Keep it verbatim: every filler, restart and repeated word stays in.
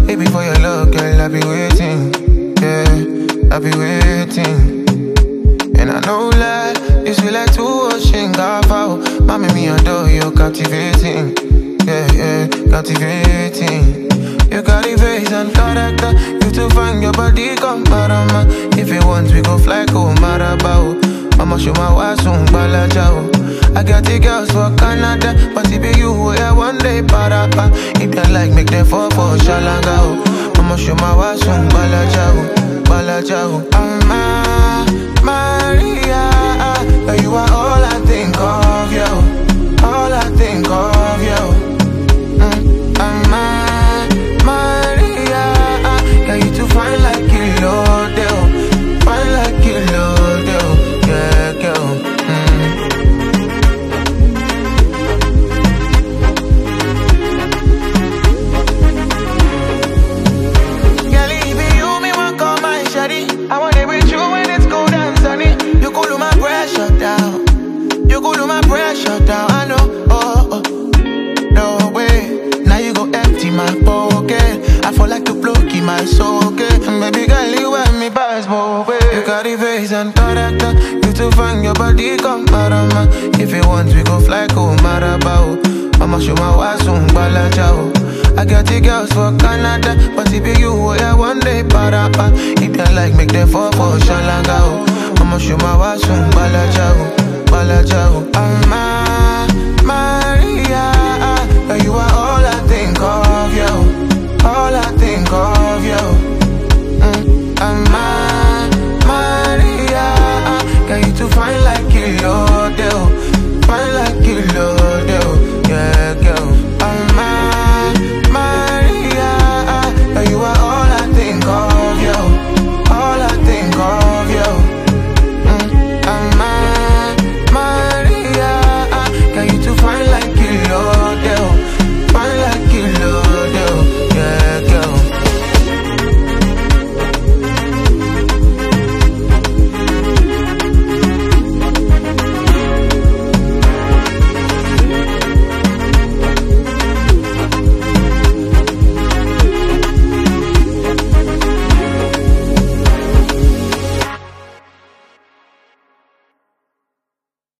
Baby, for your love, girl, I be waiting. Yeah, I be waiting. And I know that you feel like two ocean golf out. Mommy, me adore you, captivating. Yeah, yeah, captivating. You got the face and character. You to find your body, come marama. If you want, we go fly, go marabao. I'ma show my wife soon, balajao. I got the girls for Canada, but it be you, yeah, one day, parapa. If you like, make them fall for shalangao. I'ma show my wife soon, balajao, balajao. I'm a Maria, yeah, you are all I think of, yo. All I think of, yo. Mm, I'm a Maria, yeah, you too fine like you, Lord, yo. Fine like you, Lord, yo. Yeah, girl. Mm. Girl, if you me want call my shawty, I want it with you when it's cold and sunny. You cool do my pressure down. You cool do my pressure down. I know. Oh, oh. No way. Now you go empty my pocket. I fall like to block in my socket. Baby girl, you want me pass more way. You got the face and character. You to find your body, come marama. If you want, we go fly, go marabao. I'ma show my wife soon, balajao. I got the girls for Canada, but if be you, yeah, one day, parapa. If you like, make them fall for shalangao. I'ma show my wife soon, balajao, balajao. I'm